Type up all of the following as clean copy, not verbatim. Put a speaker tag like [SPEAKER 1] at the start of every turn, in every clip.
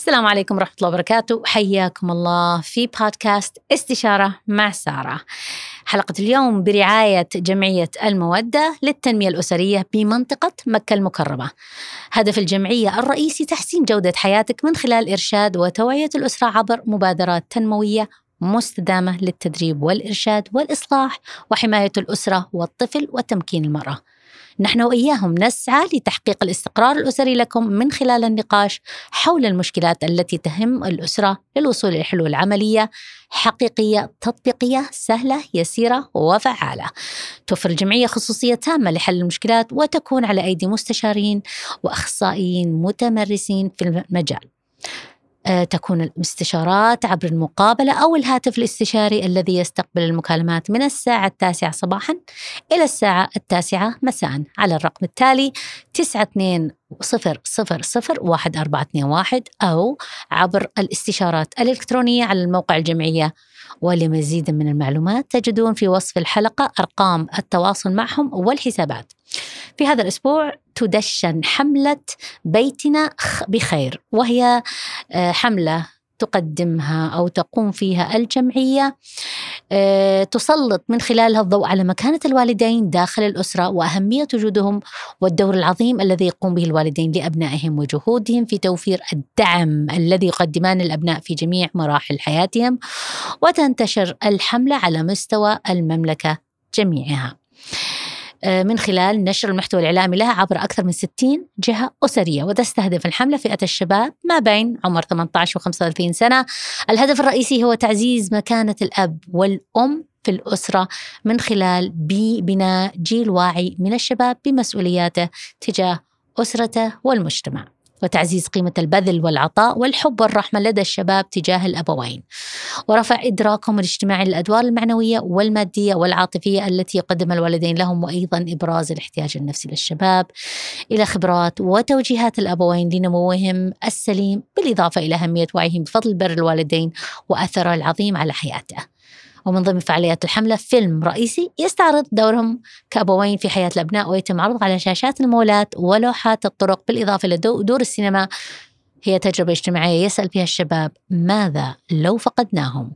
[SPEAKER 1] السلام عليكم ورحمة الله وبركاته. حياكم الله في بودكاست استشارة مع سارة. حلقة اليوم برعاية جمعية المودة للتنمية الأسرية بمنطقة مكة المكرمة. هدف الجمعية الرئيسي تحسين جودة حياتك من خلال إرشاد وتوعية الأسرة عبر مبادرات تنموية مستدامة للتدريب والإرشاد والإصلاح وحماية الأسرة والطفل وتمكين المرأة. نحن وإياهم نسعى لتحقيق الاستقرار الأسري لكم من خلال النقاش حول المشكلات التي تهم الأسرة للوصول إلى حلول عملية حقيقية تطبيقية سهلة يسيرة وفعالة. توفر الجمعية خصوصية تامة لحل المشكلات وتكون على أيدي مستشارين وأخصائيين متمرسين في المجال. تكون الاستشارات عبر المقابلة أو الهاتف الاستشاري الذي يستقبل المكالمات من الساعة 9 صباحا إلى الساعة 9 مساء على الرقم التالي 9200011421 أو عبر الاستشارات الإلكترونية على الموقع الجمعية. ولمزيد من المعلومات تجدون في وصف الحلقة أرقام التواصل معهم والحسابات. في هذا الأسبوع تدشن حملة بيتنا بخير، وهي حملة تقدمها أو تقوم فيها الجمعية تسلط من خلالها الضوء على مكانة الوالدين داخل الأسرة وأهمية وجودهم والدور العظيم الذي يقوم به الوالدين لأبنائهم وجهودهم في توفير الدعم الذي يقدمان الأبناء في جميع مراحل حياتهم. وتنتشر الحملة على مستوى المملكة جميعها من خلال نشر المحتوى الإعلامي لها عبر أكثر من 60 جهة أسرية. وتستهدف الحملة فئة الشباب ما بين عمر 18 و 35 سنة. الهدف الرئيسي هو تعزيز مكانة الأب والأم في الأسرة من خلال بناء جيل واعي من الشباب بمسؤولياته تجاه أسرته والمجتمع، وتعزيز قيمة البذل والعطاء والحب والرحمة لدى الشباب تجاه الأبوين، ورفع إدراكهم الاجتماعي للأدوار المعنوية والمادية والعاطفية التي يقدم الوالدين لهم، وأيضا إبراز الاحتياج النفسي للشباب إلى خبرات وتوجيهات الأبوين لنموهم السليم، بالإضافة إلى أهمية وعيهم بفضل بر الوالدين وأثره العظيم على حياته. ومن ضمن فعاليات الحملة فيلم رئيسي يستعرض دورهم كأبوين في حياة الأبناء، ويتم عرضه على شاشات المولات ولوحات الطرق، بالإضافة إلى دور السينما. هي تجربة اجتماعية يسأل فيها الشباب ماذا لو فقدناهم.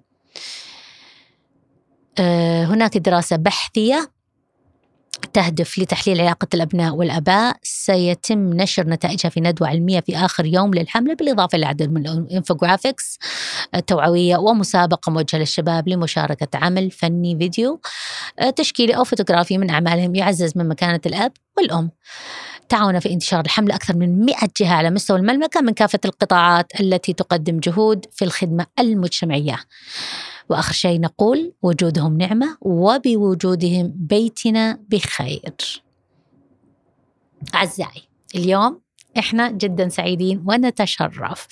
[SPEAKER 1] هناك دراسة بحثية تهدف لتحليل علاقة الأبناء والآباء سيتم نشر نتائجها في ندوة علمية في آخر يوم للحملة، بالإضافة لعدد من الإنفوغرافيكس توعوية ومسابقة موجهة للشباب لمشاركة عمل فني فيديو تشكيلي أو فوتوغرافي من أعمالهم يعزز من مكانة الأب والأم. تعاون في انتشار الحملة أكثر من 100 جهة على مستوى المملكة من كافة القطاعات التي تقدم جهود في الخدمة المجتمعية. وآخر شيء نقول وجودهم نعمة وبوجودهم بيتنا بخير. أعزائي، اليوم إحنا جدا سعيدين ونتشرف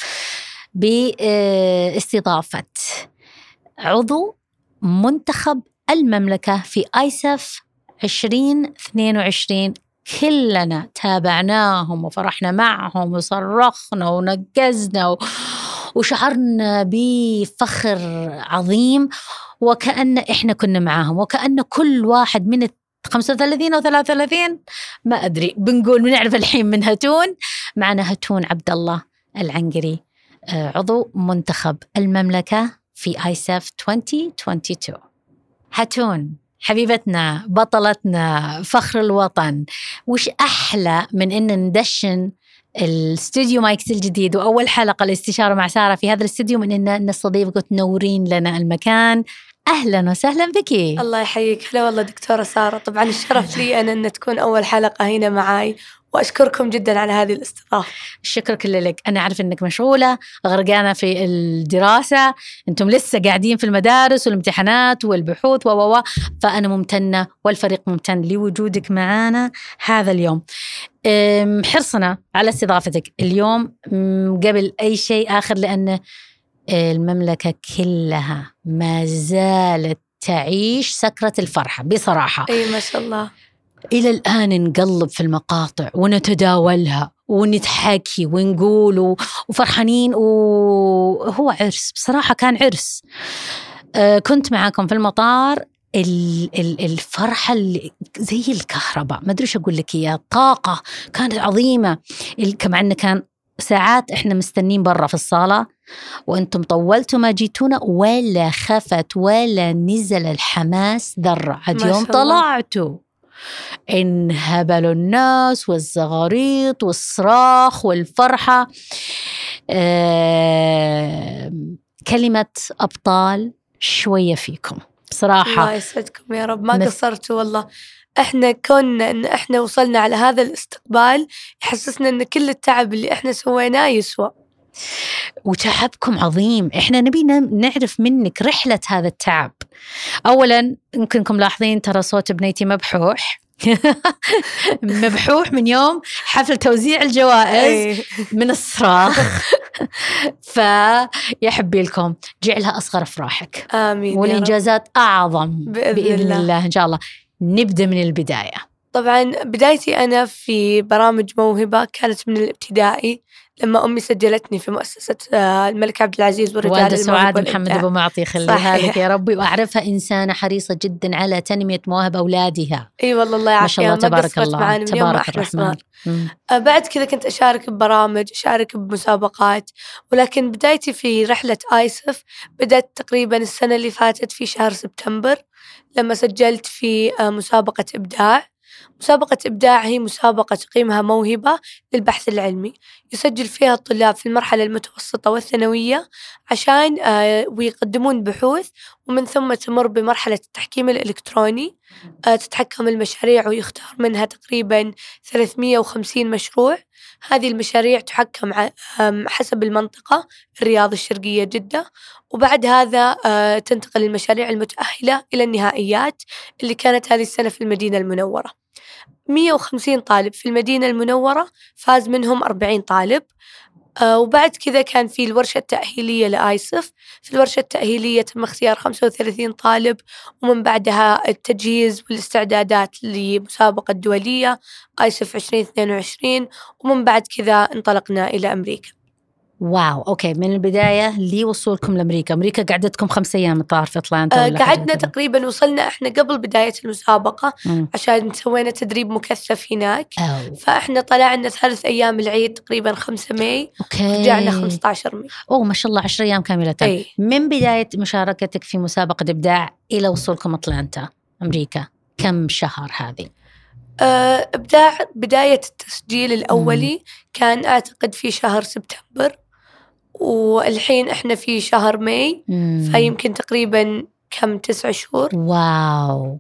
[SPEAKER 1] باستضافة عضو منتخب المملكة في آيسف 2022. كلنا تابعناهم وفرحنا معهم وصرخنا ونقزنا وشعرنا بفخر عظيم، وكأن إحنا كنا معاهم، وكأن كل واحد من 35 أو 33 ما أدري بنقول بنعرف الحين من هتون. معنا هتون عبد الله العنقري عضو منتخب المملكة في آيسف 2022. هتون حبيبتنا، بطلتنا، فخر الوطن، وش أحلى من إن ندشن الاستوديو مايكس الجديد وأول حلقة الاستشارة مع سارة في هذا الاستوديو من إن نستضيفك وتنورين لنا المكان. أهلا وسهلا بك.
[SPEAKER 2] الله يحييك. هلا والله دكتورة سارة، طبعا الشرف لي أنا أن تكون أول حلقة هنا معاي، وأشكركم جدا على هذه الاستضافة.
[SPEAKER 1] الشكر كله لك. أنا أعرف أنك مشغولة غرقانة في الدراسة، أنتم لسه قاعدين في المدارس والامتحانات والبحوث فأنا ممتنة والفريق ممتن لوجودك معنا هذا اليوم. حرصنا على استضافتك اليوم قبل أي شيء آخر، لأن المملكة كلها ما زالت تعيش سكرة الفرحة بصراحة.
[SPEAKER 2] أي ما شاء الله.
[SPEAKER 1] إلى الآن نقلب في المقاطع ونتداولها ونتحكي ونقول وفرحانين، وهو عرس بصراحة، كان عرس. كنت معاكم في المطار، الفرحة اللي زي الكهرباء، ما أدري إيش أقول لك، يا طاقة كانت عظيمة. كمان كان ساعات إحنا مستنين برا في الصالة وأنتم طولتوا ما جيتونا ولا خفت ولا نزل الحماس ذرة. عاد يوم طلعتوا انهبلوا الناس والزغاريط والصراخ والفرحة. كلمة أبطال شوية فيكم بصراحة.
[SPEAKER 2] الله يسعدكم يا رب، ما قصرتوا والله. احنا كنا ان احنا وصلنا على هذا الاستقبال يحسسنا ان كل التعب اللي احنا سويناه يسوى.
[SPEAKER 1] وتعبكم عظيم. احنا نبي نعرف منك رحلة هذا التعب. اولا يمكنكم لاحظين ترى صوت بنيتي مبحوح مبحوح من يوم حفل توزيع الجوائز من الصراخ. فيحبي لكم جعلها أصغر أفراحك.
[SPEAKER 2] آمين.
[SPEAKER 1] والإنجازات أعظم بإذن الله إن شاء الله. نبدأ من البداية.
[SPEAKER 2] طبعا بدايتي أنا في برامج موهبة كانت من الابتدائي لما أمي سجلتني في مؤسسة الملك عبد العزيز والرجال
[SPEAKER 1] والدة سعاد محمد أبو معطي خليها لك يا ربي. وأعرفها إنسانة حريصة جدا على تنمية مواهب أولادها.
[SPEAKER 2] أي والله الله يعافيها،
[SPEAKER 1] ما شاء الله تبارك الله تبارك الرحمن.
[SPEAKER 2] بعد كذا كنت أشارك ببرامج، أشارك بمسابقات، ولكن بدايتي في رحلة آيسف بدأت تقريبا السنة اللي فاتت في شهر سبتمبر لما سجلت في مسابقة إبداع. مسابقة إبداع هي مسابقة تقيمها موهبة للبحث العلمي، يسجل فيها الطلاب في المرحلة المتوسطة والثانوية عشان ويقدمون بحوث، ومن ثم تمر بمرحلة التحكيم الإلكتروني. تتحكم المشاريع ويختار منها تقريبا 350 مشروع. هذه المشاريع تحكم حسب المنطقة، الرياض، الشرقية، جدة. وبعد هذا تنتقل المشاريع المتأهلة إلى النهائيات اللي كانت هذه السنة في المدينة المنورة. 150 طالب في المدينة المنورة، فاز منهم 40 طالب. وبعد كذا كان في الورشة التأهيلية لآيسف. في الورشة التأهيلية تم اختيار 35 طالب، ومن بعدها التجهيز والاستعدادات لمسابقة دولية آيسف 2022، ومن بعد كذا انطلقنا إلى أمريكا.
[SPEAKER 1] واو، أوكي. من البداية لي وصولكم لأمريكا. أمريكا قعدتكم 5 أيام الظاهر في أتلانتا؟
[SPEAKER 2] قعدنا تقريبا، وصلنا إحنا قبل بداية المسابقة عشان سوينا تدريب مكثف هناك. فإحنا طلعنا 3 أيام العيد تقريبا 5 ماي، رجعنا 15 ماي.
[SPEAKER 1] ما شاء الله 10 أيام كاملة. من بداية مشاركتك في مسابقة إبداع إلى وصولكم أتلانتا أمريكا كم شهر هذه؟
[SPEAKER 2] إبداع بداية التسجيل الأولي كان أعتقد في شهر سبتمبر، والحين إحنا في شهر ماي، فيمكن تقريبا 9 شهور.
[SPEAKER 1] واو.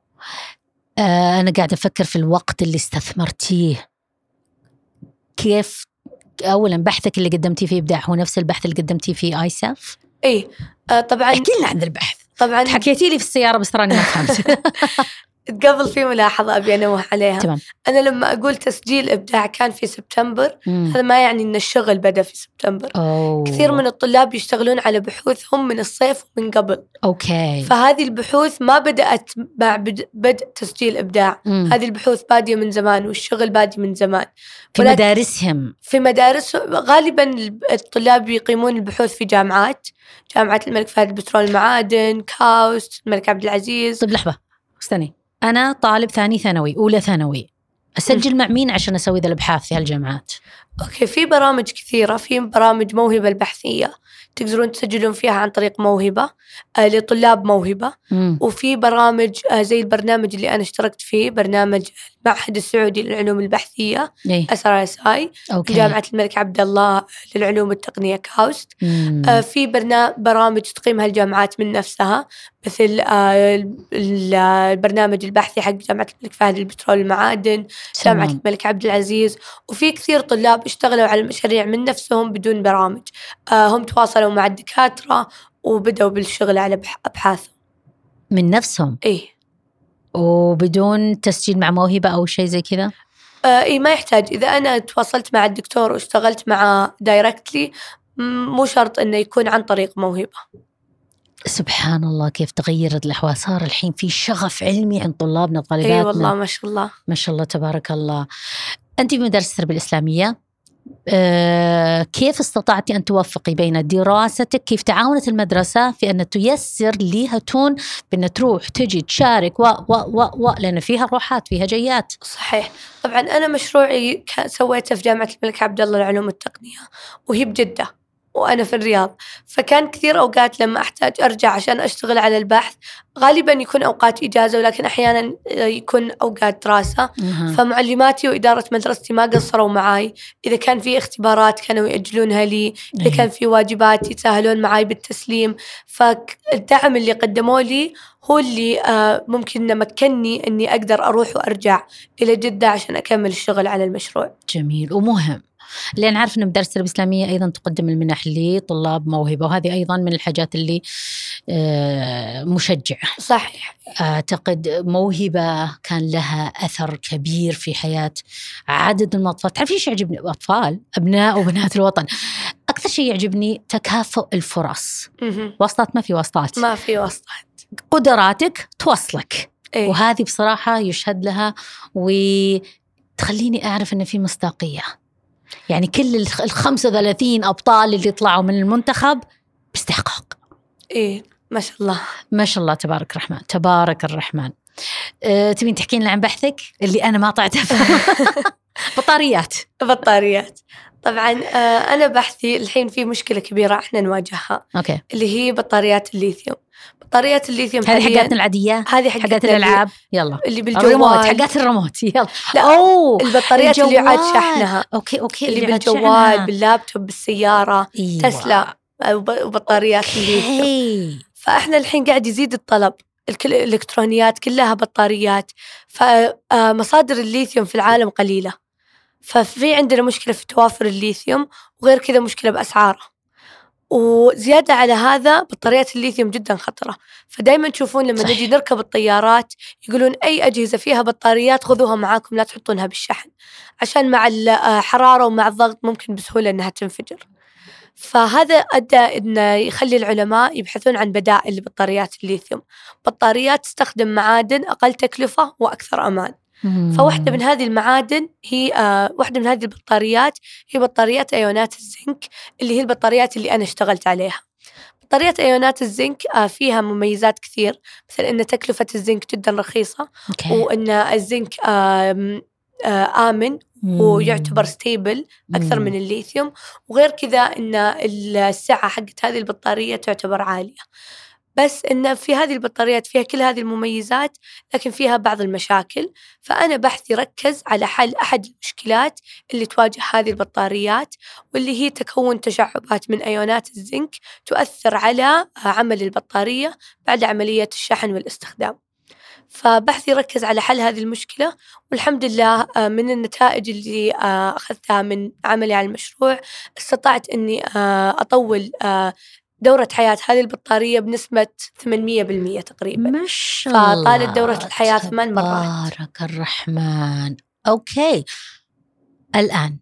[SPEAKER 1] أنا قاعدة أفكر في الوقت اللي استثمرتيه. كيف أولا بحثك اللي قدمتيه في إبداع هو نفس البحث اللي قدمتيه في آيسف؟
[SPEAKER 2] طبعا.
[SPEAKER 1] احكي لنا عن البحث.
[SPEAKER 2] طبعا
[SPEAKER 1] حكيتي لي في السيارة بس تراني ما فهمت.
[SPEAKER 2] قبل في ملاحظة أبي أنوه عليها.
[SPEAKER 1] تمام.
[SPEAKER 2] أنا لما أقول تسجيل إبداع كان في سبتمبر، هذا ما يعني أن الشغل بدأ في سبتمبر. كثير من الطلاب يشتغلون على بحوثهم من الصيف ومن قبل. فهذه البحوث ما بدأت مع بدء تسجيل إبداع. هذه البحوث بادية من زمان والشغل بادي من زمان
[SPEAKER 1] في مدارسهم.
[SPEAKER 2] في مدارس غالبا الطلاب يقيمون البحوث في جامعات الملك فهد البترول المعادن، كاوست، الملك عبد العزيز.
[SPEAKER 1] طيب لحظة استني، أنا طالب ثاني ثانوي، أولى ثانوي، أسجل مع مين عشان أسوي ذا الأبحاث في هالجامعات؟
[SPEAKER 2] أوكي، في برامج كثيرة. في برامج موهبة البحثية تقدرون تسجلون فيها عن طريق موهبة لطلاب موهبة. وفي برامج زي البرنامج اللي أنا اشتركت فيه، برنامج المعهد السعودي للعلوم البحثية SRSI، جامعة الملك عبد الله للعلوم والتقنية كاوست. في برامج تقيمها الجامعات من نفسها، مثل البرنامج البحثي حق جامعة الملك فهد البترول المعادن، جامعة الملك عبد العزيز. وفي كثير طلاب اشتغلوا على المشاريع من نفسهم بدون برامج. هم تواصلوا مع الدكاترة وبدأوا بالشغل على أبحاثهم
[SPEAKER 1] من نفسهم. وبدون تسجيل مع موهبة أو شيء زي كذا؟
[SPEAKER 2] ما يحتاج. إذا أنا تواصلت مع الدكتور واشتغلت معه دايركتلي، مو شرط أنه يكون عن طريق موهبة.
[SPEAKER 1] سبحان الله كيف تغيرت الأحوال. صار الحين في شغف علمي عند طلابنا وطالباتنا.
[SPEAKER 2] والله ما شاء الله.
[SPEAKER 1] ما شاء الله تبارك الله. أنت بمدارس التربية الإسلامية، كيف استطعتي أن توفقي بين دراستك؟ كيف تعاونت المدرسة في أن تيسر ليها تون بأن تروح تجي تشارك لأن فيها روحات فيها جيات.
[SPEAKER 2] صحيح. طبعا أنا مشروعي سويته في جامعة الملك عبد الله للعلوم والتقنية، وهي بجدة وأنا في الرياض، فكان كثير أوقات لما أحتاج أرجع عشان أشتغل على البحث غالبا يكون أوقات إجازة، ولكن أحيانا يكون أوقات دراسة. فمعلماتي وإدارة مدرستي ما قصروا معاي، إذا كان في اختبارات كانوا يأجلونها لي، إذا كان في واجبات يتساهلون معاي بالتسليم. فالدعم اللي قدموا لي هو اللي ممكن مكنني أني أقدر أروح وأرجع إلى جدة عشان أكمل الشغل على المشروع.
[SPEAKER 1] جميل ومهم، لأن عارف أن مدارس التربية الإسلامية أيضا تقدم المنح لطلاب موهبة، وهذه أيضا من الحاجات اللي مشجعة.
[SPEAKER 2] صحيح.
[SPEAKER 1] أعتقد موهبة كان لها أثر كبير في حياة عدد من الأطفال. تعرفين إيش يعجبني؟ أطفال أبناء وبنات الوطن أكثر شيء يعجبني تكافؤ الفرص. واسطات ما في واسطات،
[SPEAKER 2] ما في واسطات،
[SPEAKER 1] قدراتك توصلك.
[SPEAKER 2] إيه؟
[SPEAKER 1] وهذه بصراحة يشهد لها وتخليني أعرف أن في مصداقية. يعني كل 35 أبطال اللي يطلعوا من المنتخب باستحقاق.
[SPEAKER 2] إيه ما شاء الله
[SPEAKER 1] ما شاء الله تبارك الرحمن تبارك الرحمن. تبين تحكين لنا عن بحثك اللي أنا ما طلعت بطاريات. طبعا
[SPEAKER 2] أنا بحثي الحين في مشكلة كبيرة إحنا نواجهها.
[SPEAKER 1] أوكي.
[SPEAKER 2] اللي هي بطاريات الليثيوم. بطاريات الليثيوم
[SPEAKER 1] هذه حقاتنا العادية،
[SPEAKER 2] هذه
[SPEAKER 1] حقات الألعاب، يلا
[SPEAKER 2] اللي بالجوال،
[SPEAKER 1] حقات الريموت، يلا.
[SPEAKER 2] لا البطاريات اللي يعاد شحنها.
[SPEAKER 1] أوكي
[SPEAKER 2] اللي بالجوال، باللابتوب، بالسيارة.
[SPEAKER 1] إيوه.
[SPEAKER 2] تسلا وبطاريات الليثيوم. فإحنا الحين قاعد يزيد الطلب، الإلكترونيات كلها بطاريات، فمصادر الليثيوم في العالم قليلة، ففي عندنا مشكلة في توافر الليثيوم، وغير كذا مشكلة بأسعاره. وزيادة على هذا بطاريات الليثيوم جدا خطرة، فدايما تشوفون لما نجي نركب الطيارات يقولون أي أجهزة فيها بطاريات خذوها معاكم، لا تحطونها بالشحن، عشان مع الحرارة ومع الضغط ممكن بسهولة أنها تنفجر. فهذا أدى أنه يخلي العلماء يبحثون عن بدائل لبطاريات الليثيوم، بطاريات تستخدم معادن أقل تكلفة وأكثر أمان. فواحدة من هذه المعادن هي واحدة من هذه البطاريات هي بطاريات أيونات الزنك، اللي هي البطاريات اللي أنا اشتغلت عليها. بطاريات أيونات الزنك فيها مميزات كثير، مثل أن تكلفة الزنك جدا رخيصة، وأن الزنك آمن ويعتبر ستيبل أكثر من الليثيوم، وغير كذا أن السعة حقت هذه البطارية تعتبر عالية. بس إن في هذه البطاريات فيها كل هذه المميزات، لكن فيها بعض المشاكل. فأنا بحثي ركز على حل أحد المشكلات اللي تواجه هذه البطاريات، واللي هي تكون تشعبات من أيونات الزنك تؤثر على عمل البطارية بعد عملية الشحن والاستخدام. فبحثي ركز على حل هذه المشكلة، والحمد لله من النتائج اللي أخذتها من عملي على المشروع استطعت أني أطول دورة حياة هذه البطارية بنسبة 800% تقريبا.
[SPEAKER 1] ما شاء الله.
[SPEAKER 2] فطالت دورة الحياة 8 مرات.
[SPEAKER 1] تبارك الرحمن. أوكي، الآن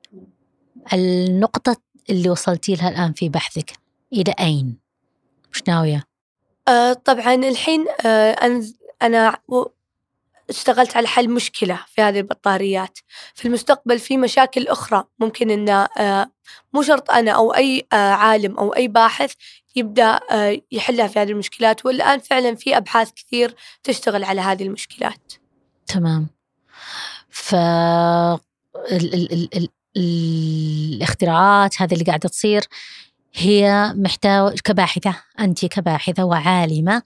[SPEAKER 1] النقطة اللي وصلتي لها الآن في بحثك إلى أين؟ مش ناوية؟
[SPEAKER 2] طبعا الحين أنا اشتغلت على حل مشكلة في هذه البطاريات. في المستقبل في مشاكل أخرى ممكن أن مو شرط أنا أو أي عالم أو أي باحث يبدأ يحلها في هذه المشكلات، والآن فعلا في أبحاث كثير تشتغل على هذه المشكلات.
[SPEAKER 1] تمام. الاختراعات هذه اللي قاعدة تصير هي محتاجة كباحثة، أنت كباحثة وعالمة،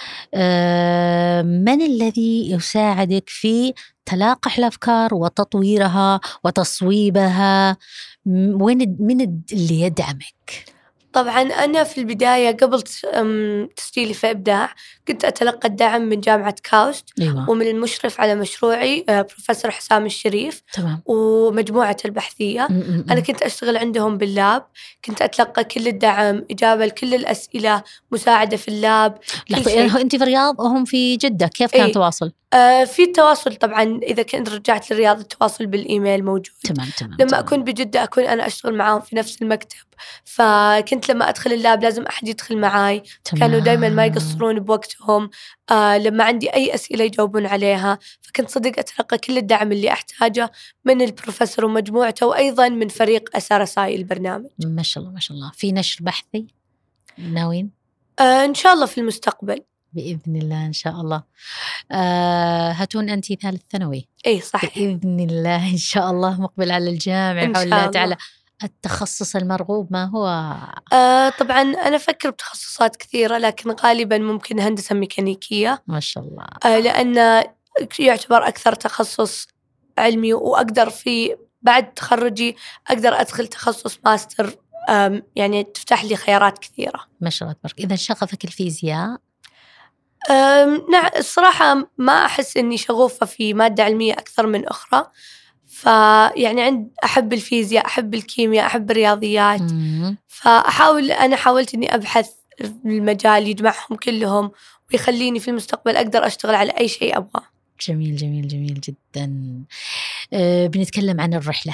[SPEAKER 1] من الذي يساعدك في تلاقح الأفكار وتطويرها وتصويبها؟ من اللي يدعمك؟
[SPEAKER 2] طبعا أنا في البداية قبل تسجيلي في إبداع كنت أتلقى الدعم من جامعة كاوست.
[SPEAKER 1] أيوة.
[SPEAKER 2] ومن المشرف على مشروعي بروفيسور حسام الشريف.
[SPEAKER 1] تمام.
[SPEAKER 2] ومجموعة البحثية. أنا كنت أشتغل عندهم باللاب، كنت أتلقى كل الدعم، إجابة لكل الأسئلة، مساعدة في اللاب.
[SPEAKER 1] أنت في الرياض وهم في جدة، كيف كان التواصل؟
[SPEAKER 2] في التواصل طبعا، إذا كنت رجعت للرياضة التواصل بالإيميل موجود.
[SPEAKER 1] تمام.
[SPEAKER 2] لما أكون بجدة أكون أنا أشتغل معاهم في نفس المكتب، فكنت لما أدخل اللاب لازم أحد يدخل معاي. كانوا دايما ما يقصرون بوقتهم. لما عندي أي أسئلة يجاوبون عليها، فكنت صدق أتلقى كل الدعم اللي أحتاجه من البروفيسور ومجموعته، وأيضا من فريق أسارساي البرنامج.
[SPEAKER 1] ما شاء الله ما شاء الله. في نشر بحثي ناوين؟
[SPEAKER 2] إن شاء الله في المستقبل
[SPEAKER 1] بإذن الله إن شاء الله. هتون أنتي ثالث ثانوي؟
[SPEAKER 2] إيه صح.
[SPEAKER 1] بإذن الله إن شاء الله مقبل على الجامعة بحول الله تعالى. التخصص المرغوب ما هو؟
[SPEAKER 2] طبعا أنا أفكر بتخصصات كثيرة، لكن غالبا ممكن هندسة ميكانيكية.
[SPEAKER 1] ما شاء الله.
[SPEAKER 2] لأن يعتبر أكثر تخصص علمي، وأقدر في بعد تخرجي أقدر أدخل تخصص ماستر، يعني تفتح لي خيارات كثيرة.
[SPEAKER 1] ما شاء الله تبارك. إذا شغفك الفيزياء؟
[SPEAKER 2] نعم، الصراحة ما أحس إني شغوفة في مادة علمية أكثر من أخرى. فيعني أحب الفيزياء، أحب الكيمياء، أحب الرياضيات. أنا حاولت إني أبحث المجال يجمعهم كلهم ويخليني في المستقبل أقدر أشتغل على أي شيء أبغاه.
[SPEAKER 1] جميل جميل جميل جدا. بنتكلم عن الرحلة،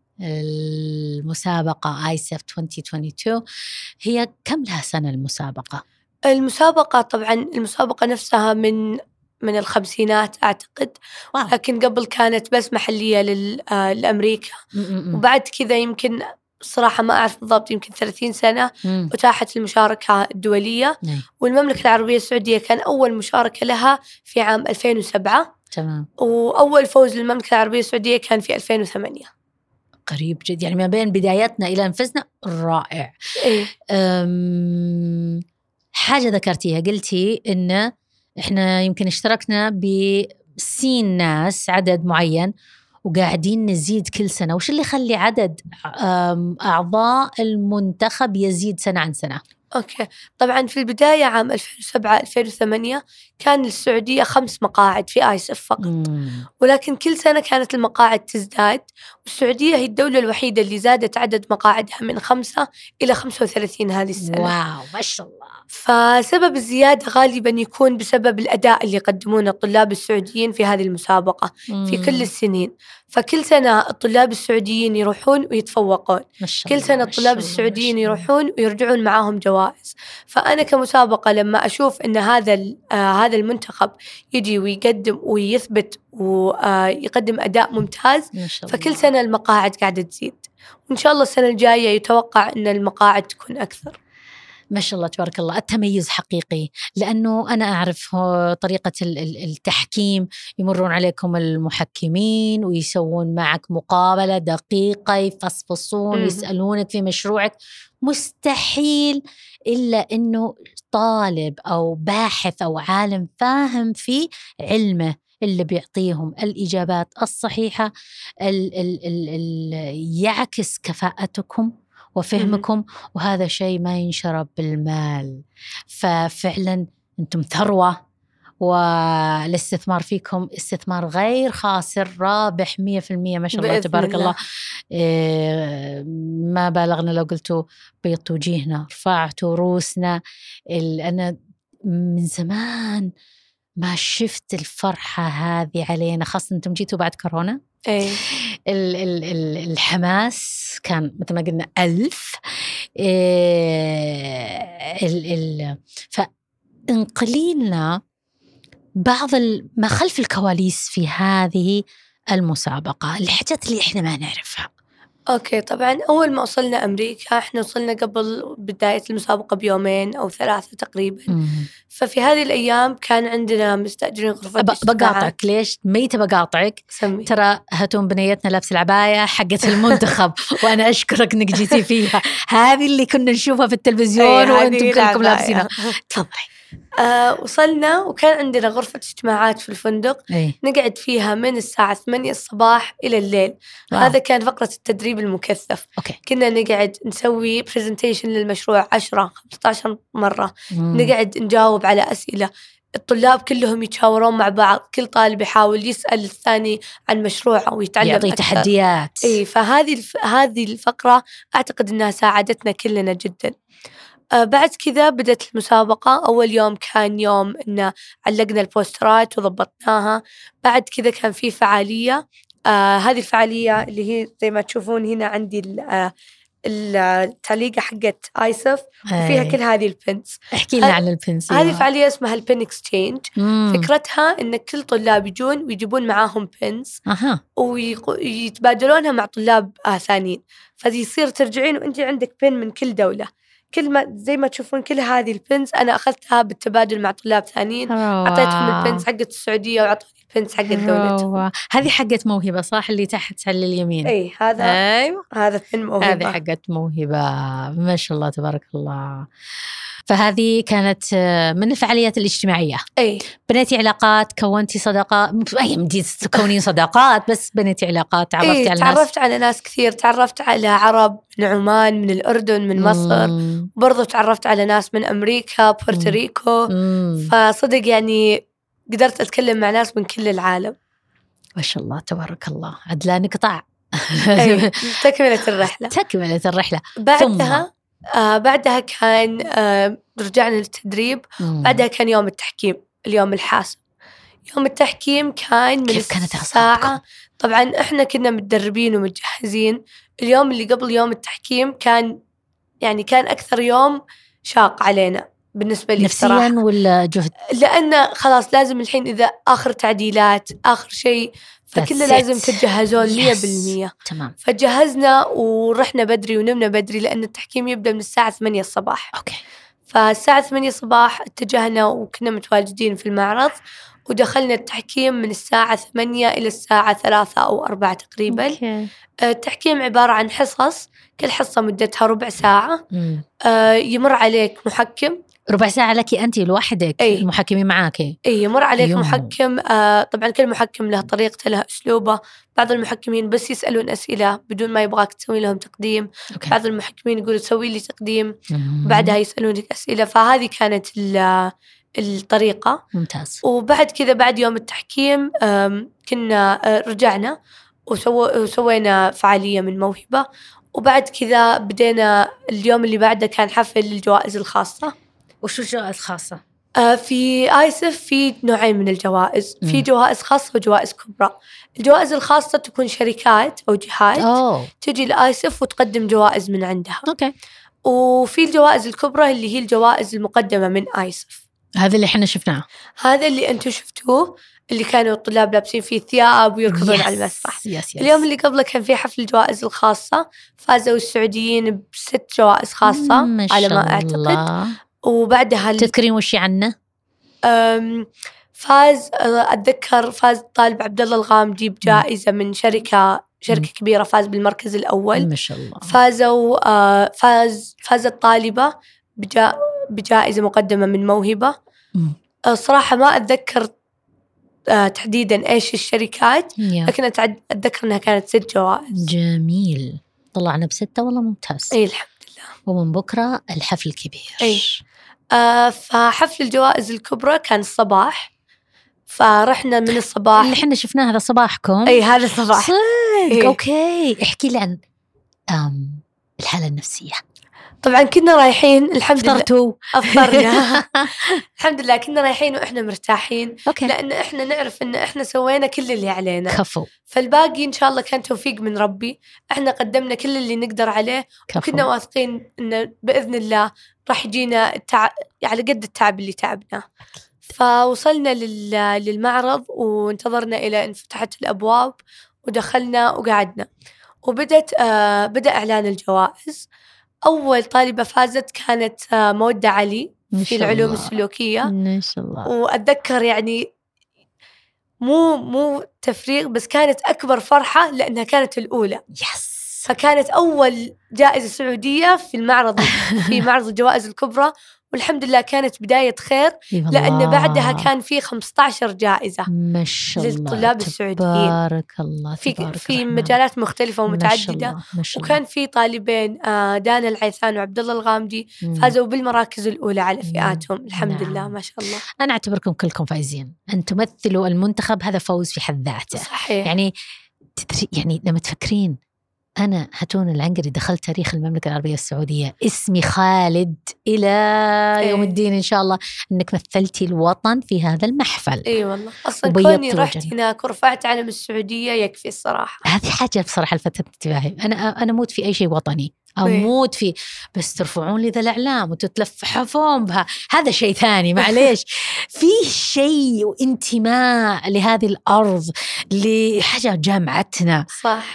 [SPEAKER 1] المسابقة آيسف 2022. هي كم لها سنة المسابقة؟
[SPEAKER 2] المسابقة طبعا المسابقة نفسها من الخمسينات أعتقد.
[SPEAKER 1] واو.
[SPEAKER 2] لكن قبل كانت بس محلية لأمريكا. وبعد كذا يمكن صراحة ما أعرف بالضبط، يمكن 30 سنة أتاحت المشاركة الدولية. والمملكة العربية السعودية كان أول مشاركة لها في عام 2007.
[SPEAKER 1] تمام.
[SPEAKER 2] وأول فوز للمملكة العربية السعودية كان في 2008.
[SPEAKER 1] قريب جدا، يعني ما بين بدايتنا إلى أنفسنا. رائع.
[SPEAKER 2] إيه؟
[SPEAKER 1] حاجة ذكرتيها، قلتي إن إحنا يمكن اشتركنا بسين ناس عدد معين وقاعدين نزيد كل سنة. وش اللي يخلي عدد أعضاء المنتخب يزيد سنة عن سنة؟
[SPEAKER 2] أوكي، طبعا في البداية عام 2007-2008 كان للسعودية 5 مقاعد في آيسف فقط. ولكن كل سنة كانت المقاعد تزداد، والسعودية هي الدولة الوحيدة اللي زادت عدد مقاعدها من 5 إلى 35 هذه السنة.
[SPEAKER 1] واو ما شاء الله.
[SPEAKER 2] فسبب الزيادة غالبا يكون بسبب الأداء اللي يقدمونه الطلاب السعوديين في هذه المسابقة في كل السنين. فكل سنة الطلاب السعوديين يروحون ويتفوقون. كل سنة الطلاب السعوديين يروحون ويرجعون معاهم جوائز. فأنا كمسابقة لما أشوف أن هذا المنتخب يجي ويقدم ويثبت ويقدم أداء ممتاز، فكل سنة المقاعد قاعدة تزيد، وإن شاء الله السنة الجاية يتوقع أن المقاعد تكون أكثر.
[SPEAKER 1] ما شاء الله تبارك الله. التميز حقيقي، لأنه أنا أعرف طريقة التحكيم، يمرون عليكم المحكمين ويسوون معك مقابلة دقيقة، يفصفصون يسألونك في مشروعك. مستحيل إلا أنه طالب أو باحث أو عالم فاهم في علمه اللي بيعطيهم الإجابات الصحيحة، يعكس كفاءتكم وفهمكم. وهذا شيء ما ينشرب بالمال. ففعلا أنتم ثروة، والاستثمار فيكم استثمار غير خاسر، رابح 100%. ما شاء الله تبارك الله. ما بالغنا لو قلتوا بيضتوا وجيهنا، رفعتوا روسنا. أنا من زمان ما شفت الفرحة هذه علينا، خاصة أنتم جيتوا بعد كورونا.
[SPEAKER 2] أي.
[SPEAKER 1] الحماس كان مثل ما قلنا 1000. فانقلي لنا بعض ما خلف الكواليس في هذه المسابقة، الحاجات اللي إحنا ما نعرفها.
[SPEAKER 2] أوكي، طبعا أول ما وصلنا أمريكا إحنا وصلنا قبل بداية المسابقة بيومين أو 3 تقريبا. ففي هذه الأيام كان عندنا مستأجرين غرفة
[SPEAKER 1] بقاطعك ليش ميتة بقاطعك؟ ترى هتون بنيتنا لابس العباية حقة المنتخب وأنا أشكرك إنك جيتي فيها. هذه اللي كنا نشوفها في التلفزيون وأنتم كلكم لابسينها. تفضلي.
[SPEAKER 2] وصلنا وكان عندنا غرفة اجتماعات في الفندق. نقعد فيها من الساعة 8 الصباح إلى الليل. هذا كان فقرة التدريب المكثف. كنا نقعد نسوي برزنتيشن للمشروع 10-15 مرة. نقعد نجاوب على أسئلة، الطلاب كلهم يتشاورون مع بعض، كل طالب يحاول يسأل الثاني عن مشروعه ويتعلم
[SPEAKER 1] يعطي
[SPEAKER 2] أكثر.
[SPEAKER 1] تحديات.
[SPEAKER 2] فهذه الفقرة أعتقد أنها ساعدتنا كلنا جدا. بعد كذا بدأت المسابقة. أول يوم كان يوم إن علقنا البوسترات وضبطناها. بعد كذا كان في فعالية، هذه الفعالية اللي هي زي ما تشوفون هنا عندي التعليقة حقت آيسف وفيها كل هذه البنز.
[SPEAKER 1] احكي لنا عن البنز.
[SPEAKER 2] هذه فعالية اسمها البن اكسشينج. فكرتها إن كل طلاب يجون ويجيبون معاهم بنز ويتبادلونها مع طلاب ثانيين، فيصير ترجعين وأنت عندك بن من كل دولة. كل ما زي ما تشوفون كل هذه البنز أنا أخذتها بالتبادل مع طلاب ثانيين. أعطيتهم البنز حقت السعودية وأعطوني البنز حقت دولتهم.
[SPEAKER 1] هذه حقت موهبة صح اللي تحت على اليمين؟
[SPEAKER 2] أي هذا. أيوة هذا بن موهبة.
[SPEAKER 1] هذه حقت موهبة ما شاء الله تبارك الله. فهذه كانت من الفعاليات الاجتماعية.
[SPEAKER 2] أي
[SPEAKER 1] بنيتي علاقات، كونتي صداقات، أي مدي تكونين صداقات بس بنيتي علاقات، تعرفتي على ناس.
[SPEAKER 2] تعرفت على ناس كثير، تعرفت على عرب من عمان من الأردن من مصر، برضو تعرفت على ناس من أمريكا بورتوريكو. فصدق يعني قدرت أتكلم مع ناس من كل العالم.
[SPEAKER 1] ما شاء الله تبارك الله. عدلا نقطع.
[SPEAKER 2] تكملة الرحلة.
[SPEAKER 1] تكملة الرحلة.
[SPEAKER 2] بعدها كان رجعنا للتدريب. بعدها كان يوم التحكيم، اليوم الحاسم. يوم التحكيم كان من الساعة، طبعا احنا كنا متدربين ومتجهزين. اليوم اللي قبل يوم التحكيم كان أكثر يوم شاق علينا بالنسبة لي
[SPEAKER 1] نفسيا
[SPEAKER 2] صراحة.
[SPEAKER 1] ولا جهد؟
[SPEAKER 2] لأن خلاص لازم الحين إذا آخر تعديلات آخر شيء فكله لازم تتجهزون 100%.
[SPEAKER 1] تمام.
[SPEAKER 2] فجهزنا ورحنا بدري ونمنا بدري لأن التحكيم يبدأ من الساعة 8 الصباح.
[SPEAKER 1] أوكي.
[SPEAKER 2] فالساعة 8 الصباح اتجهنا وكنا متواجدين في المعرض، ودخلنا التحكيم من الساعة 8 إلى الساعة 3 أو 4 تقريبا.
[SPEAKER 1] أوكي.
[SPEAKER 2] التحكيم عبارة عن حصص، كل حصة مدتها ربع ساعة. يمر عليك محكم.
[SPEAKER 1] ربع ساعة لك أنت لوحدك؟ المحكمين معاك؟
[SPEAKER 2] يمر عليك محكم. طبعا كل محكم له طريقته له أسلوبه. بعض المحكمين بس يسألون أسئلة بدون ما يبغاك تسوي لهم تقديم.
[SPEAKER 1] أوكي.
[SPEAKER 2] بعض المحكمين يقولوا سوي لي تقديم بعدها يسألونك أسئلة. فهذه كانت الطريقة.
[SPEAKER 1] ممتاز.
[SPEAKER 2] وبعد كذا بعد يوم التحكيم كنا رجعنا وسوينا فعالية من موهبة. وبعد كذا بدينا اليوم اللي بعده كان حفل الجوائز الخاصة.
[SPEAKER 1] وشو الجوائز الخاصة؟
[SPEAKER 2] في آيسف في نوعين من الجوائز. في جوائز خاصة وجوائز كبرى. الجوائز الخاصة تكون شركات أو جهات تجي لآيسف وتقدم جوائز من عندها.
[SPEAKER 1] أوكي.
[SPEAKER 2] وفي الجوائز الكبرى اللي هي الجوائز المقدمة من آيسف.
[SPEAKER 1] هذا اللي احنا شفناه،
[SPEAKER 2] هذا اللي أنتوا شفتوه، اللي كانوا الطلاب لابسين فيه ثياب ويركضون على المسرح. اليوم اللي قبله كان فيه حفل الجوائز الخاصة. فازوا السعوديين ب6 جوائز خاصة على ما أعتقد. وبعدها
[SPEAKER 1] تذكرين وشي عنه؟
[SPEAKER 2] أتذكر فاز الطالب عبد الله الغامدي بجائزة من شركة كبيرة، فاز بالمركز الأول.
[SPEAKER 1] ما شاء الله.
[SPEAKER 2] فاز الطالبة بجائزة مقدمة من موهبة. صراحة ما أتذكر تحديدا إيش الشركات، لكن أتذكر أنها كانت 6 جوائز.
[SPEAKER 1] جميل. طلعنا ب6 والله ممتاز.
[SPEAKER 2] الحمد لله.
[SPEAKER 1] ومن بكرة الحفل الكبير.
[SPEAKER 2] فحفل الجوائز الكبرى كان الصباح. فرحنا من الصباح
[SPEAKER 1] اللي احنا شفناه هذا صباحكم.
[SPEAKER 2] هذا صباح
[SPEAKER 1] صدق. أوكي. احكي لي عن الحالة النفسية.
[SPEAKER 2] طبعا كنا رايحين الحمد
[SPEAKER 1] لله
[SPEAKER 2] أفطرنا الحمد لله كنا رايحين وإحنا مرتاحين.
[SPEAKER 1] أوكي.
[SPEAKER 2] لأن إحنا نعرف إن إحنا سوينا كل اللي علينا.
[SPEAKER 1] كفو.
[SPEAKER 2] فالباقي إن شاء الله كان توفيق من ربي. إحنا قدمنا كل اللي نقدر عليه. كفو. وكنا واثقين إن بإذن الله راح يجينا على قد التعب اللي تعبناه. فوصلنا للمعرض وانتظرنا إلى أن فتحت الأبواب ودخلنا وقعدنا. بدأ إعلان الجوائز. أول طالبة فازت كانت مودة علي في العلوم السلوكية.
[SPEAKER 1] ما شاء الله.
[SPEAKER 2] وأتذكر يعني مو تفريغ، بس كانت أكبر فرحة لأنها كانت الأولى. فكانت أول جائزة سعودية في المعرض في معرض الجوائز الكبرى. والحمد لله كانت بداية خير، لأن بعدها كان في 15 جائزة
[SPEAKER 1] ما شاء الله
[SPEAKER 2] للطلاب السعوديين.
[SPEAKER 1] تبارك الله.
[SPEAKER 2] في مجالات مختلفة ومتعددة. وكان في طالبين دانا العيثان وعبد الله الغامدي فازوا بالمراكز الأولى على فئاتهم. الحمد لله ما شاء الله.
[SPEAKER 1] أنا أعتبركم كلكم فايزين. أن تمثلوا المنتخب هذا فوز في حد ذاته.
[SPEAKER 2] صحيح.
[SPEAKER 1] يعني لما تفكرين أنا هتون العنقري دخلت تاريخ المملكة العربية السعودية، اسمي خالد إلى يوم الدين إن شاء الله، أنك مثلتي الوطن في هذا المحفل.
[SPEAKER 2] والله أصلا كوني رحت هناك ورفعت علم السعودية يكفي الصراحة.
[SPEAKER 1] هذه حاجة بصراحة لفتت انتباهي. أنا أموت في أي شيء وطني، أموت فيه، بس ترفعون لي ذا الأعلام وتتلفحفون بها، هذا شيء ثاني معليش. فيه شيء وانتماء لهذه الأرض، لحاجة جامعتنا.
[SPEAKER 2] صح.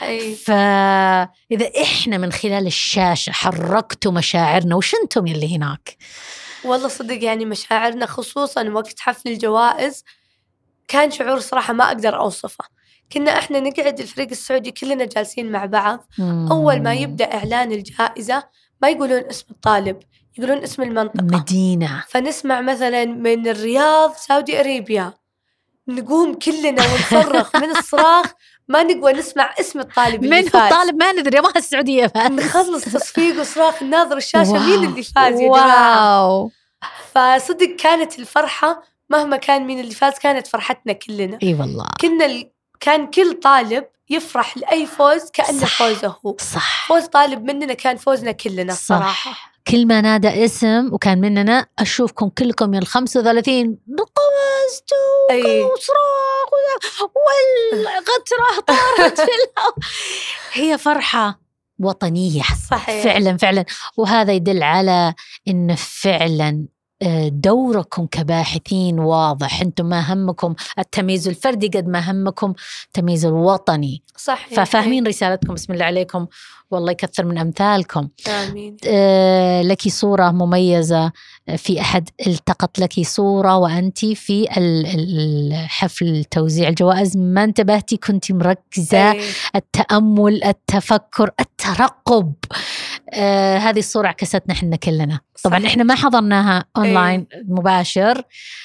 [SPEAKER 1] فإذا إحنا من خلال الشاشة حركتوا مشاعرنا، وش أنتم يلي هناك؟
[SPEAKER 2] والله صدق يعني مشاعرنا خصوصا وقت حفل الجوائز كان شعور صراحة ما أقدر أوصفه. كنا إحنا نقعد الفريق السعودي كلنا جالسين مع بعض. أول ما يبدأ إعلان الجائزة ما يقولون اسم الطالب، يقولون اسم المنطقة،
[SPEAKER 1] مدينة.
[SPEAKER 2] فنسمع مثلا من الرياض سعودي أريبيا، نقوم كلنا ونصرخ من الصراخ، ما نقوى نسمع اسم الطالب اللي فاز.
[SPEAKER 1] من الطالب ما ندري، ما السعودية فاز.
[SPEAKER 2] نخلص تصفيق وصراخ الناظر الشاشة مين اللي فاز يا جماعة. فصدق كانت الفرحة مهما كان مين اللي فاز كانت فرحتنا كلنا.
[SPEAKER 1] والله
[SPEAKER 2] كان كل طالب يفرح لأي فوز كأنه فوزه هو.
[SPEAKER 1] صح.
[SPEAKER 2] فوز طالب مننا كان فوزنا كلنا صراحة.
[SPEAKER 1] كل ما نادى اسم وكان مننا أشوفكم كلكم يا 35 قوزتوا وصراخ والغترة طارت في الهواء. هي فرحة وطنية.
[SPEAKER 2] صحيح.
[SPEAKER 1] فعلا. وهذا يدل على إن فعلا دوركم كباحثين واضح. أنتم ما همكم التمييز الفردي قد ما همكم التمييز الوطني.
[SPEAKER 2] صحيح.
[SPEAKER 1] ففاهمين رسالتكم، بسم الله عليكم، والله يكثر من أمثالكم.
[SPEAKER 2] آمين.
[SPEAKER 1] لك صورة مميزة في أحد التقط لك صورة وأنت في الحفل توزيع الجوائز، ما انتبهتي، كنت مركزة. التأمل، التفكر، الترقب. هذه الصورة عكستنا إحنا كلنا. طبعا
[SPEAKER 2] صحيح.
[SPEAKER 1] إحنا ما حضرناها أونلاين مباشر،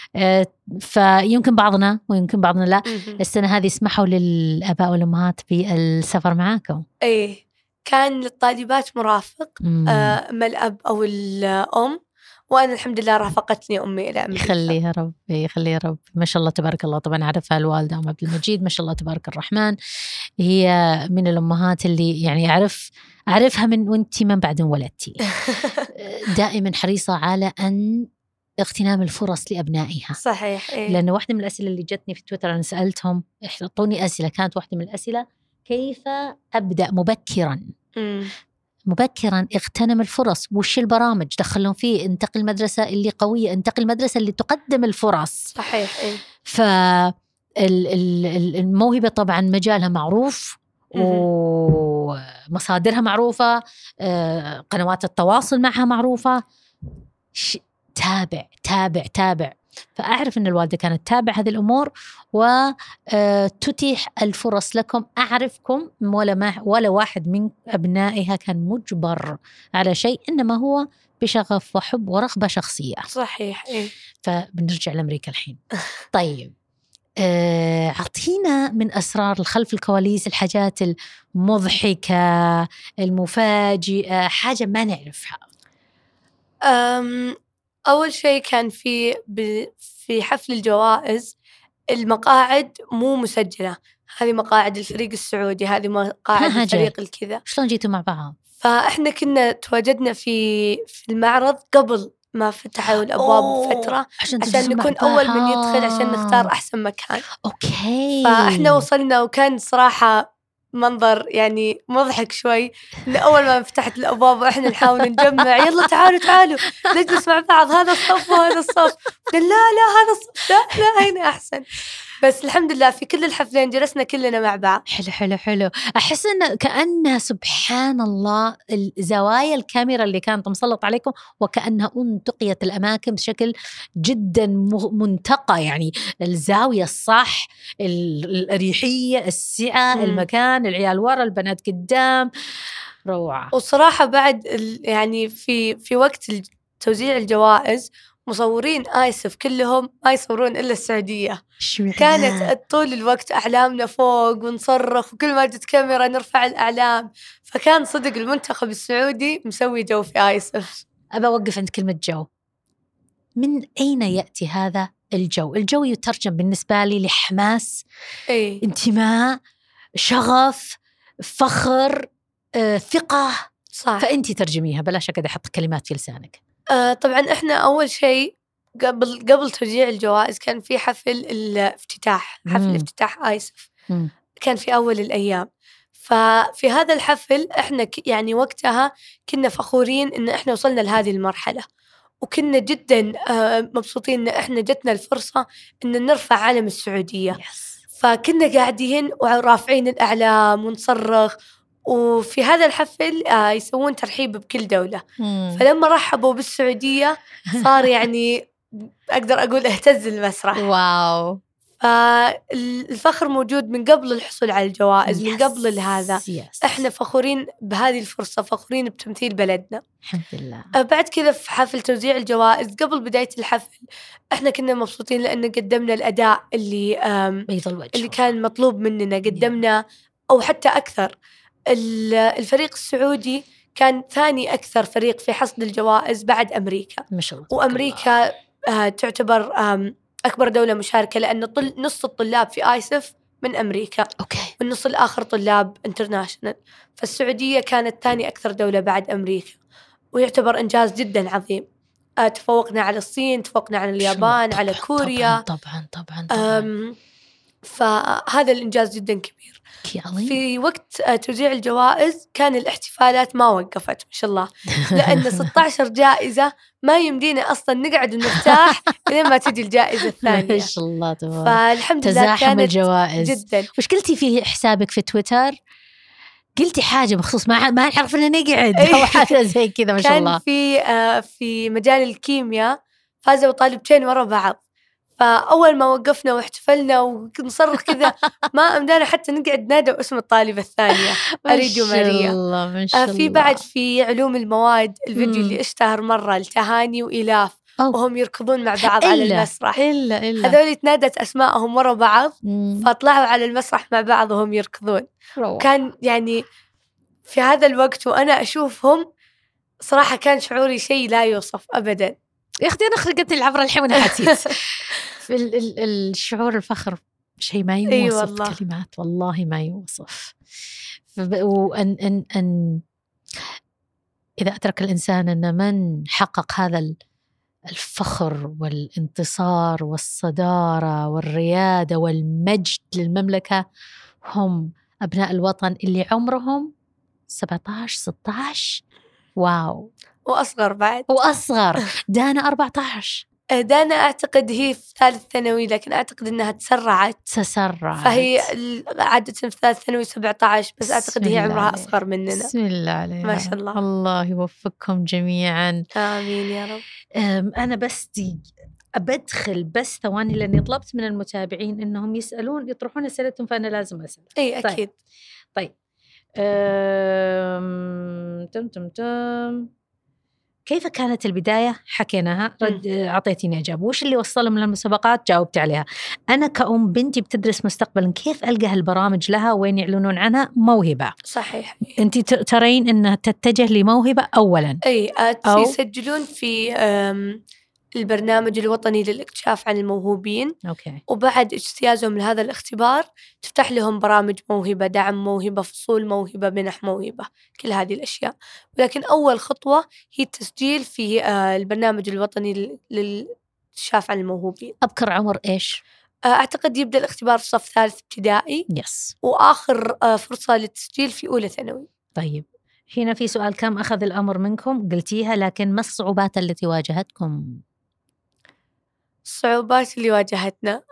[SPEAKER 1] فيمكن بعضنا ويمكن بعضنا لا. السنة هذه اسمحوا للآباء والأمهات بالسفر معاكم.
[SPEAKER 2] كان للطالبات مرافق، أما الأب أو الأم، وأنا الحمد لله رافقتني أمي إلى أمريكا.
[SPEAKER 1] يخليها رب، يخليها رب، ما شاء الله تبارك الله. طبعا عرفها الوالدة أم عبد المجيد، ما شاء الله تبارك الرحمن. هي من الأمهات اللي يعني أعرفها من وانتي من بعد ولدتي. دائما حريصة على أن اغتنام الفرص لأبنائها.
[SPEAKER 2] صحيح.
[SPEAKER 1] لأن واحدة من الأسئلة اللي جتني في تويتر أنا سألتهم، اعطوني أسئلة، كانت واحدة من الأسئلة كيف أبدأ مبكرا. مبكرا، اغتنم الفرص. وش البرامج دخلهم فيه؟ انتقل المدرسة اللي قوية، انتقل المدرسة اللي تقدم الفرص.
[SPEAKER 2] صحيح.
[SPEAKER 1] فالموهبة طبعا مجالها معروف ومصادرها معروفة، قنوات التواصل معها معروفة. تابع. فأعرف أن الوالدة كانت تتابع هذه الأمور وتتيح الفرص لكم. أعرفكم ولا واحد من أبنائها كان مجبر على شيء، إنما هو بشغف وحب ورغبة شخصية.
[SPEAKER 2] صحيح.
[SPEAKER 1] فبنرجع لأمريكا الحين. طيب، عطينا من أسرار الخلف الكواليس، الحاجات المضحكة المفاجئة، حاجة ما نعرفها.
[SPEAKER 2] أول شيء كان في حفل الجوائز المقاعد مو مسجلة، هذه مقاعد الفريق السعودي، هذه مقاعد الفريق الكذا.
[SPEAKER 1] شلون جيتوا مع بعض؟
[SPEAKER 2] فإحنا كنا تواجدنا في المعرض قبل ما فتحوا الأبواب بفترة عشان نكون أول من يدخل عشان نختار أحسن مكان.
[SPEAKER 1] أوكي.
[SPEAKER 2] فإحنا وصلنا وكان صراحة منظر يعني مضحك شوي، إن أول ما فتحت الأبواب وإحنا نحاول نجمع، يلا تعالوا نجلس مع بعض، هذا الصف وهذا الصف، لا هذا الصف لا هنا أحسن. بس الحمد لله في كل الحفلين جلسنا كلنا مع بعض.
[SPEAKER 1] حلو. أحس إن كأنها سبحان الله زوايا الكاميرا اللي كانت مسلط عليكم وكأنها انتقيت الأماكن بشكل جدا منتقى، يعني الزاوية الصح، الأريحية، السعة، المكان، العيال ورا، البنات قدام، روعة.
[SPEAKER 2] وصراحة بعد يعني في وقت توزيع الجوائز مصورين آيسف كلهم ما يصورون إلا السعودية. كانت طول الوقت أعلامنا فوق ونصرخ، وكل ما جت كاميرا نرفع الأعلام. فكان صدق المنتخب السعودي مسوي جو في آيسف.
[SPEAKER 1] أبى أوقف عند كلمة جو. من أين يأتي هذا الجو؟ الجو يترجم بالنسبة لي لحماس، انتماء، شغف، فخر، ثقة.
[SPEAKER 2] صح.
[SPEAKER 1] فأنتي ترجميها، بلاش أقعد أحط كلمات في لسانك.
[SPEAKER 2] طبعا إحنا أول شيء قبل توزيع الجوائز كان في حفل الافتتاح، حفل افتتاح آيسف. كان في أول الأيام. ففي هذا الحفل إحنا يعني وقتها كنا فخورين إن إحنا وصلنا لهذه المرحلة، وكنا جدا مبسوطين إن إحنا جتنا الفرصة إن نرفع علم السعودية. فكنا قاعدين ورافعين الأعلام ونصرخ. وفي هذا الحفل يسوون ترحيب بكل دولة. فلما رحبوا بالسعودية صار يعني أقدر أقول اهتز المسرح.
[SPEAKER 1] واو.
[SPEAKER 2] الفخر موجود من قبل الحصول على الجوائز، من قبل هذا. احنا فخورين بهذه الفرصة، فخورين بتمثيل بلدنا.
[SPEAKER 1] الحمد لله.
[SPEAKER 2] بعد كذا في حفل توزيع الجوائز قبل بداية الحفل احنا كنا مبسوطين لأن قدمنا الأداء اللي كان مطلوب مننا، قدمنا أو حتى أكثر. الفريق السعودي كان ثاني أكثر فريق في حصد الجوائز بعد أمريكا.
[SPEAKER 1] ما شاء الله.
[SPEAKER 2] وأمريكا تعتبر أكبر دولة مشاركة، لأن نص الطلاب في آيسف من أمريكا.
[SPEAKER 1] أوكي.
[SPEAKER 2] والنص الآخر طلاب انترناشنال. فالسعودية كانت ثاني أكثر دولة بعد أمريكا، ويعتبر إنجاز جدا عظيم. تفوقنا على الصين، تفوقنا على اليابان، على كوريا.
[SPEAKER 1] طبعا.
[SPEAKER 2] فهذا الإنجاز جدا كبير. في وقت توزيع الجوائز كان الاحتفالات ما وقفت ما شاء الله، لأن 16 جائزة ما يمدينا أصلا نقعد ونرتاح لين ما تجي الجائزة الثانية.
[SPEAKER 1] ما شاء الله تبارك.
[SPEAKER 2] فالحمد لله
[SPEAKER 1] تزاحم الجوائز
[SPEAKER 2] جدا.
[SPEAKER 1] وش قلتي في حسابك في تويتر؟ قلتي حاجة بخصوص ما نعرف إننا نقعد أو حاجة زي كذا ما شاء الله.
[SPEAKER 2] كان في مجال الكيمياء فازوا طالبتين ورا بعض. فأول ما وقفنا واحتفلنا ونصرخ كذا ما أمدانا حتى نقعد نادى اسم الطالبة الثانية أريدو ماريا.
[SPEAKER 1] ما شاء الله.
[SPEAKER 2] في بعد في علوم المواد الفيديو اللي اشتهر مرة لتهاني وإلاف وهم يركضون مع بعض على المسرح. هذول تنادت أسماءهم ورا بعض فطلعوا على المسرح مع بعض وهم يركضون. كان يعني في هذا الوقت وأنا أشوفهم صراحة كان شعوري شيء لا يوصف أبدا.
[SPEAKER 1] يا أختي أنا خرجت العبرة الحين وأنا حسيت في الشعور الفخر شيء ما يوصف كلمات، والله ما يوصف. وأن إذا أدرك الإنسان أن من حقق هذا الفخر والانتصار والصدارة والريادة والمجد للمملكة هم أبناء الوطن اللي عمرهم 17-16. واو.
[SPEAKER 2] وأصغر بعد.
[SPEAKER 1] وأصغر. دانا 14.
[SPEAKER 2] دانا أعتقد هي في ثالث ثانوي، لكن أعتقد أنها تسرعت. فهي عادة في ثالث ثانوي 17، بس أعتقد هي عمرها أصغر مننا.
[SPEAKER 1] بسم الله عليها.
[SPEAKER 2] ما شاء الله.
[SPEAKER 1] الله يوفقكم جميعا.
[SPEAKER 2] آمين يا رب.
[SPEAKER 1] أنا بس أبدخل بس ثواني لأني طلبت من المتابعين إنهم يطرحون أسئلتهم، فأنا لازم أسأل.
[SPEAKER 2] أي أكيد.
[SPEAKER 1] طيب. كيف كانت البداية؟ حكيناها، أعطيتيني إجابة. وش اللي وصلهم من المسابقات؟ جاوبت عليها. أنا كأم بنتي بتدرس مستقبلا، كيف ألقى هالبرامج لها وين يعلنون عنها؟ موهبة.
[SPEAKER 2] صحيح.
[SPEAKER 1] أنت ترين أنها تتجه لموهبة أولا.
[SPEAKER 2] يسجلون في البرنامج الوطني للاكتشاف عن الموهوبين.
[SPEAKER 1] أوكي.
[SPEAKER 2] وبعد اجتيازهم لهذا الاختبار تفتح لهم برامج موهبة، دعم موهبة، فصول موهبة، منح موهبة، كل هذه الأشياء. ولكن أول خطوة هي التسجيل في البرنامج الوطني للاكتشاف عن الموهوبين.
[SPEAKER 1] أبكر عمر إيش؟
[SPEAKER 2] أعتقد يبدأ الاختبار في صف ثالث ابتدائي.
[SPEAKER 1] يس.
[SPEAKER 2] وآخر فرصة للتسجيل في أولى ثانوي.
[SPEAKER 1] طيب هنا في سؤال، كم أخذ الأمر منكم؟ قلتيها، لكن ما الصعوبات التي واجهتكم؟
[SPEAKER 2] الصعوبات اللي واجهتنا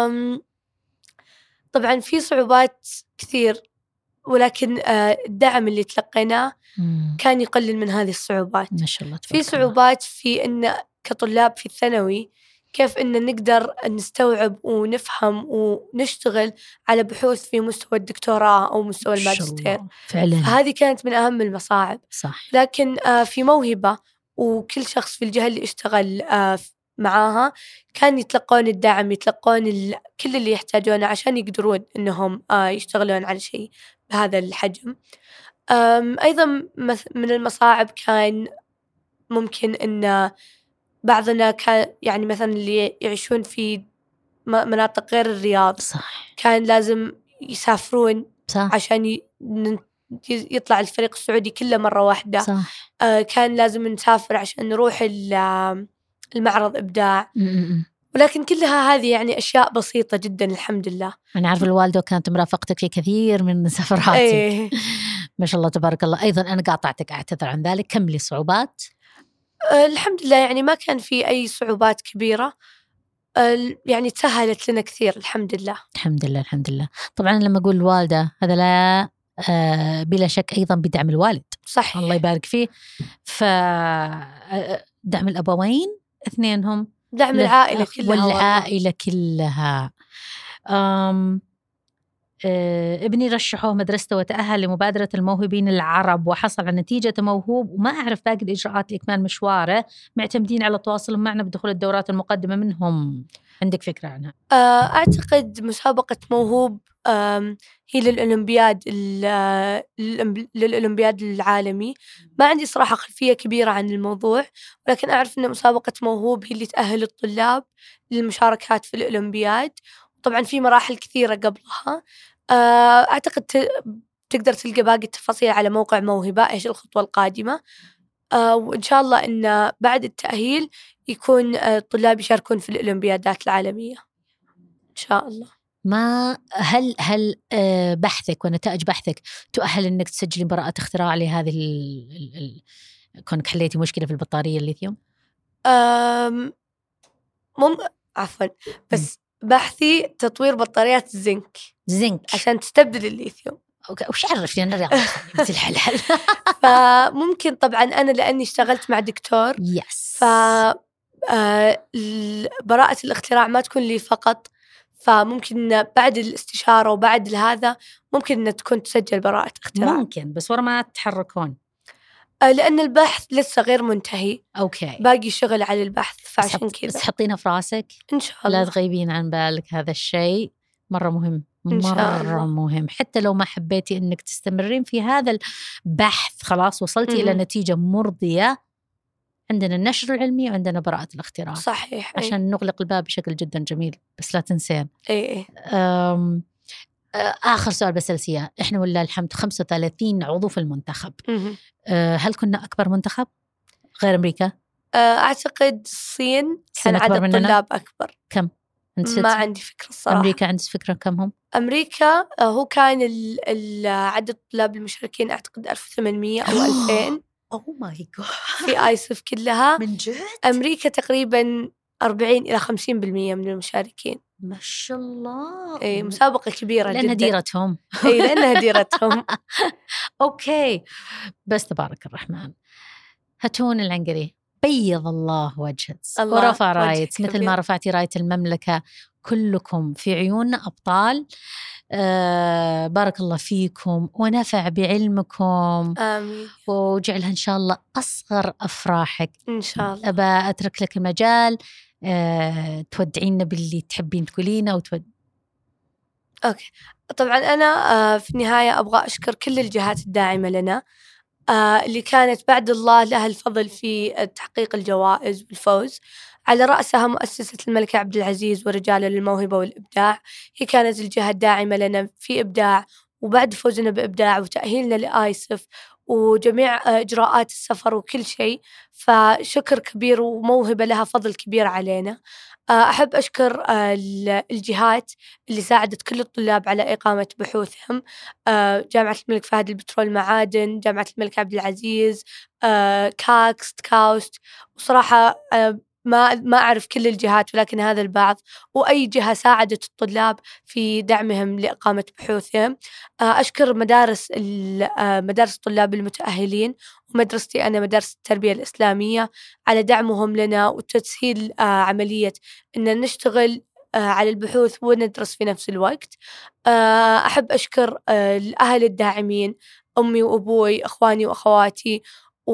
[SPEAKER 2] طبعا في صعوبات كثير، ولكن الدعم اللي تلقيناه كان يقلل من هذه الصعوبات.
[SPEAKER 1] ما شاء الله.
[SPEAKER 2] في صعوبات في إن كطلاب في الثانوي كيف إن نقدر نستوعب ونفهم ونشتغل على بحوث في مستوى الدكتوراه أو مستوى الماجستير.
[SPEAKER 1] فعلا
[SPEAKER 2] هذه كانت من أهم المصاعب.
[SPEAKER 1] صح.
[SPEAKER 2] لكن في موهبة وكل شخص في الجهة اللي اشتغل معاها كان يتلقون الدعم، يتلقون كل اللي يحتاجونه عشان يقدرون إنهم يشتغلون على شيء بهذا الحجم. أيضا من المصاعب كان ممكن إن بعضنا كان يعني مثلا اللي يعيشون في مناطق غير الرياض،
[SPEAKER 1] صح،
[SPEAKER 2] كان لازم يسافرون
[SPEAKER 1] صح،
[SPEAKER 2] عشان يطلع الفريق السعودي كله مرة واحدة.
[SPEAKER 1] صح.
[SPEAKER 2] كان لازم نسافر عشان نروح المعرض إبداع. ولكن كلها هذه يعني أشياء بسيطة جدا الحمد لله.
[SPEAKER 1] أنا عارف الوالدة كانت مرافقتك في كثير من سفراتك. ما شاء الله تبارك الله. أيضا أنا قاطعتك، أعتذر عن ذلك، كملي صعوبات.
[SPEAKER 2] الحمد لله يعني ما كان في أي صعوبات كبيرة، يعني تسهلت لنا كثير الحمد لله.
[SPEAKER 1] الحمد لله الحمد لله. طبعا لما أقول الوالدة هذا لا بلا شك أيضا بدعم الوالد.
[SPEAKER 2] صحيح.
[SPEAKER 1] الله يبارك فيه. فدعم الأبوين اثنينهم،
[SPEAKER 2] دعم العائلة كلها
[SPEAKER 1] والعائلة كلها. ابني رشحوه مدرسته وتأهل لمبادرة الموهوبين العرب وحصل على نتيجة موهوب، وما أعرف باقي الإجراءات لإكمال مشواره، معتمدين على تواصلهم معنا بدخول الدورات المقدمة منهم. عندك فكرة عنها؟
[SPEAKER 2] أعتقد مسابقة موهوب هي للأولمبياد العالمي. ما عندي صراحة خلفية كبيرة عن الموضوع، ولكن أعرف أن مسابقة موهوب هي اللي تأهل الطلاب للمشاركات في الأولمبياد. طبعا في مراحل كثيرة قبلها. أعتقد تقدر تلقى باقي التفاصيل على موقع موهبة إيش الخطوة القادمة. وإن شاء الله إن بعد التأهيل يكون الطلاب يشاركون في الأولمبيادات العالمية إن شاء الله.
[SPEAKER 1] ما هل بحثك ونتائج بحثك تؤهل إنك تسجلي براءة اختراع لهذه كونك حليتي مشكلة في البطارية الليثيوم؟
[SPEAKER 2] عفوا، بس بحثي تطوير بطاريات زنك عشان تستبدل الليثيوم.
[SPEAKER 1] أوكي. وش عرفتي أنا رياضة مثل الحلال؟
[SPEAKER 2] فممكن طبعا أنا لأني اشتغلت مع دكتور براءة الاختراع ما تكون لي فقط، فممكن بعد الاستشارة وبعد هذا ممكن أن تكون تسجل براءة اختراع.
[SPEAKER 1] ممكن، بس ورا ما تتحركون
[SPEAKER 2] لأن البحث لسه غير منتهي.
[SPEAKER 1] أوكي.
[SPEAKER 2] باقي شغل على البحث، فعشان كذا
[SPEAKER 1] بس حطينها في راسك
[SPEAKER 2] إن شاء الله.
[SPEAKER 1] لا تغيبين عن بالك، هذا الشيء مرة مهم، مرة مهم. حتى لو ما حبيتي أنك تستمرين في هذا البحث، خلاص وصلتي إلى نتيجة مرضية، عندنا النشر العلمي وعندنا براءة الاختراع.
[SPEAKER 2] صحيح.
[SPEAKER 1] عشان نغلق الباب بشكل جدا جميل. بس لا تنسين. آخر سؤال بسأل إحنا ولله الحمد 35 عضو في المنتخب. هل كنا أكبر منتخب غير أمريكا؟
[SPEAKER 2] أعتقد الصين كان عدد طلاب أكبر.
[SPEAKER 1] كم؟
[SPEAKER 2] ما عندي فكرة الصراحة.
[SPEAKER 1] أمريكا عندك فكرة كم هم؟
[SPEAKER 2] أمريكا هو كان عدد الطلاب المشاركين أعتقد 1800 أو 2000.
[SPEAKER 1] أوه ماي جاد.
[SPEAKER 2] في آيسف كلها.
[SPEAKER 1] من جد؟
[SPEAKER 2] أمريكا تقريبا 40 إلى 50% من المشاركين.
[SPEAKER 1] ما شاء الله.
[SPEAKER 2] مسابقة كبيرة
[SPEAKER 1] لأنها
[SPEAKER 2] جدا.
[SPEAKER 1] ديرتهم.
[SPEAKER 2] لأنها ديرتهم.
[SPEAKER 1] أوكي. بس تبارك الرحمن. هتون العنقري بيض الله وجهك ورفع راية مثل ما رفعتي راية المملكة. كلكم في عيوننا أبطال. بارك الله فيكم ونفع بعلمكم.
[SPEAKER 2] آمين.
[SPEAKER 1] وجعلها إن شاء الله أصغر أفراحك
[SPEAKER 2] إن شاء الله.
[SPEAKER 1] أبا أترك لك المجال تودعينا باللي تحبين تقولينه
[SPEAKER 2] أوكي. طبعا أنا في النهاية أبغى أشكر كل الجهات الداعمة لنا اللي كانت بعد الله لها الفضل في تحقيق الجوائز والفوز، على رأسها مؤسسة الملك عبد العزيز ورجاله للموهبة والإبداع. هي كانت الجهة الداعمة لنا في إبداع، وبعد فوزنا بإبداع وتأهيلنا لآيسف وجميع إجراءات السفر وكل شيء، فشكر كبير وموهبة لها فضل كبير علينا. أحب أشكر الجهات اللي ساعدت كل الطلاب على إقامة بحوثهم، جامعة الملك فهد للبترول والمعادن، جامعة الملك عبد العزيز، كاوست. وصراحة ما أعرف كل الجهات، ولكن هذا البعض، وأي جهة ساعدت الطلاب في دعمهم لإقامة بحوثهم. أشكر مدارس الطلاب المتأهلين ومدرستي أنا مدارس التربية الإسلامية على دعمهم لنا وتسهيل عملية أن نشتغل على البحوث وندرس في نفس الوقت. أحب أشكر الأهل الداعمين، أمي وأبوي، أخواني وأخواتي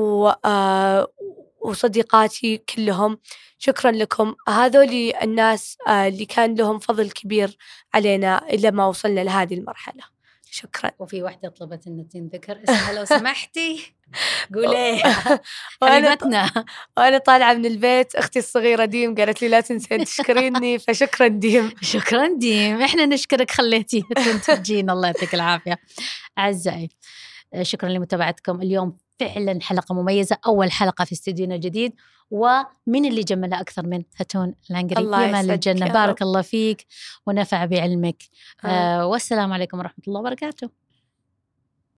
[SPEAKER 2] وصديقاتي كلهم. شكرا لكم، هذولي الناس اللي كان لهم فضل كبير علينا إلى ما وصلنا لهذه المرحلة. شكرا.
[SPEAKER 1] وفي واحدة طلبت أن تنذكر اسمها لو سمحتي قوليها. حبيبتنا.
[SPEAKER 2] وأنا طالعة من البيت أختي الصغيرة ديم قالت لي لا تنسين تشكريني، فشكرا ديم.
[SPEAKER 1] شكرا ديم، إحنا نشكرك خليتي تجين. الله يعطيك العافية. أعزائي شكرا لمتابعتكم اليوم. فعلا حلقة مميزة، أول حلقة في استديونا الجديد، ومن اللي جملها أكثر من فتون العنقري. يا مال الجنة، بارك الله فيك ونفع بعلمك. والسلام عليكم ورحمة الله وبركاته.